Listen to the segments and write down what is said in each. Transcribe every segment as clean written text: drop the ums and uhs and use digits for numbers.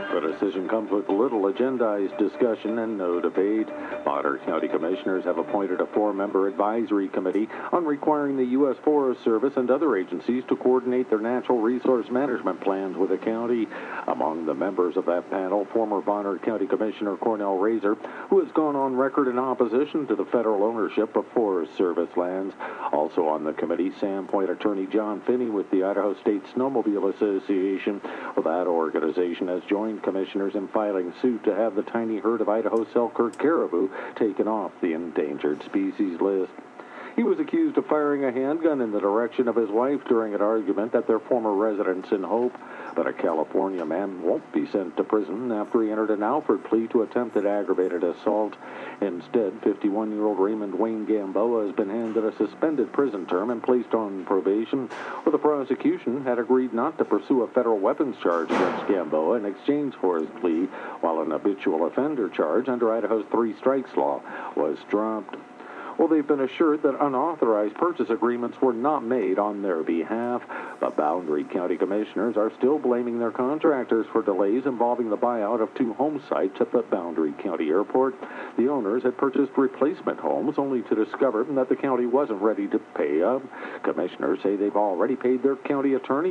The decision comes with little agendized discussion and no debate. Bonner County Commissioners have appointed a 4-member advisory committee on requiring the U.S. Forest Service and other agencies to coordinate their natural resource management plans with the county. Among the members of that panel, former Bonner County Commissioner Cornell Razor, who has gone on record in opposition to the federal ownership of Forest Service lands. Also on the committee, Sandpoint attorney John Finney with the Idaho State Snowmobile Association. Well, that organization has joined commissioners in filing suit to have the tiny herd of Idaho Selkirk caribou taken off the endangered species list. He was accused of firing a handgun in the direction of his wife during an argument at their former residence in Hope. But a California man won't be sent to prison after he entered an Alford plea to attempted aggravated assault. Instead, 51-year-old Raymond Wayne Gamboa has been handed a suspended prison term and placed on probation, where the prosecution had agreed not to pursue a federal weapons charge against Gamboa in exchange for his plea, while an habitual offender charge under Idaho's 3 strikes law was dropped. Well, they've been assured that unauthorized purchase agreements were not made on their behalf. But Boundary County Commissioners are still blaming their contractors for delays involving the buyout of 2 home sites at the Boundary County Airport. The owners had purchased replacement homes only to discover that the county wasn't ready to pay up. Commissioners say they've already paid their county attorney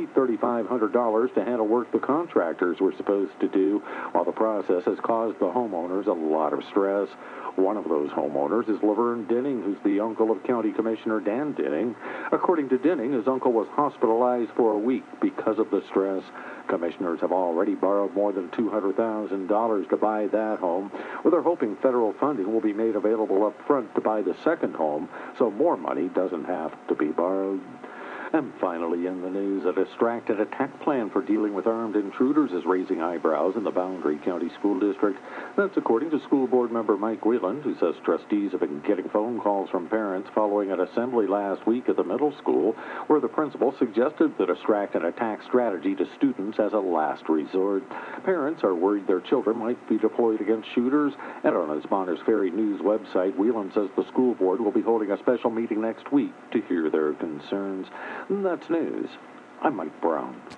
$3,500 to handle work the contractors were supposed to do, while the process has caused the homeowners a lot of stress. One of those homeowners is Laverne Dinning, who's the uncle of County Commissioner Dan Dinning. According to Dinning, his uncle was hospitalized for a week because of the stress. Commissioners have already borrowed more than $200,000 to buy that home. Well, they're hoping federal funding will be made available up front to buy the second home, so more money doesn't have to be borrowed. And finally in the news, a distracted attack plan for dealing with armed intruders is raising eyebrows in the Boundary County School District. That's according to school board member Mike Whelan, who says trustees have been getting phone calls from parents following an assembly last week at the middle school, where the principal suggested the distract and attack strategy to students as a last resort. Parents are worried their children might be deployed against shooters, and on his Bonners Ferry News website, Whelan says the school board will be holding a special meeting next week to hear their concerns. That's news. I'm Mike Brown.